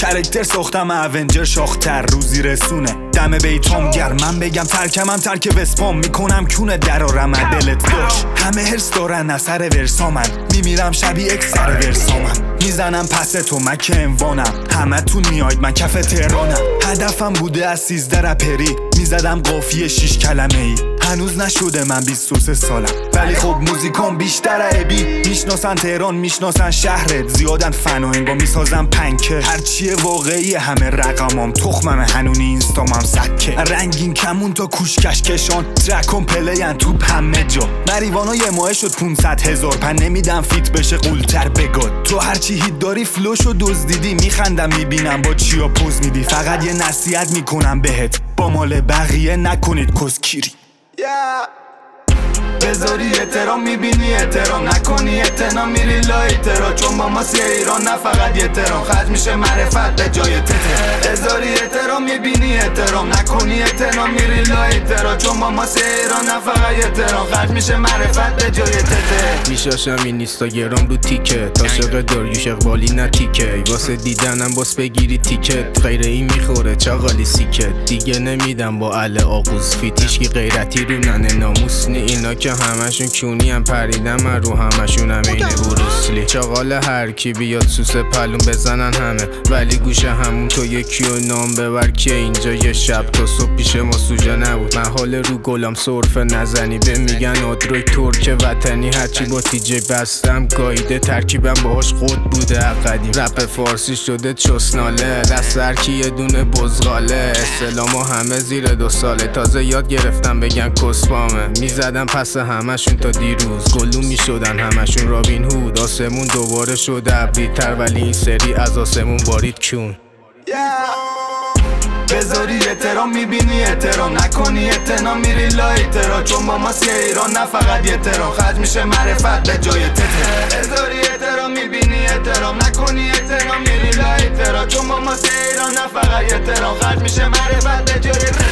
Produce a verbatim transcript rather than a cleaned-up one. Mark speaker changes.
Speaker 1: کرکتر ساختم اونجر شاختر روزی رسونه دم بیتام گرم من بگم ترکمم ترک وسپام میکنم کونه درارم دلت داشت همه هرس دارن اثر ورسامن میمیرم شبیه اکسر ورسامن میزنم پس تو مک انوانم همه تون میاید من کف تهرانم هدفم بوده از سیزده رپری میزدم قافیه شیش کلمه ای هنوز نشده من بیست و سه سالم ولی خب موزیکام بیشتر عیبی میشناسن تهران میشناسن شهرت زیادن فنا انگا میسازم پنکه هرچیه واقعی همه رقمام تخمم هنونی اینستامم سکه رنگین کمون تا کوش کشکشان ترکم پلین تو همه جا مریوانا یه ماه شد پونصد هزار پن نمیدم فیت بشه قولتر بگاد تو هرچی هیت داری فلوشو دزدیدی میخندم میبینم با چیا پوز میدی فقط یه نصیحت میکنم بهت با مال بقیه نکنید کسکیری yeah. بذاری احترام میبینی احترام نکنی احترام میری لای ترا چون با ما سی ایران نه فقط یه ترام خرج میشه معرفت به جای تته بذاری احترام میبینی احترام نکنی احترام میری لای ترا چون با ما سی ایران نه فقط یه ترام خرج میشه معرفت به جای تته
Speaker 2: میشاشم این اینستاگرام رو تیکت عاشق داریوش اقبالی نه تیکه واسه دیدنم باس بگیری تیکت غیر این میخوره چاقالی سیکت دیگه نمیدم با ال آغوز فیتیش که غیرتی رو ننه ناموس نی اینا که همشون کونی هم پریدم من رو همشون هم اینه بروسلی چاقال هر کی بیاد سوس پلون بزنن همه ولی گوشه همون تو یکی و نام ببر که اینجا یه شب تا صبح پیش ما سوژه نبود من حال رو گلام سرفه نزنی به میگن آدروی ترک وطنی هرچی با تیجه بستم گایده ترکیبم باهاش خود بوده قدیم رپ فارسی شده چسناله دست هرکی یه دونه بزغاله استلامو همه زیر دو ساله تازه یاد گرفتم بگن کسپامه میزدم پس همشون تا دیروز گلون میشدن همشون رابین هود آسمون دوباره شده ابریتر ولی این سری از آسمون بارید کون
Speaker 1: yeah. بذاری احترام میبینی احترام نکنی احترام میری لای ترا چون با ما سی ایران نه فقط یه ترام خرج میشه معرفت به جای تته بذاری احترام میبینی احترام نکنی احترام میری لای ترا چون با ما سی ایران نه فقط یه ترام خرج میشه معرفت به جای تته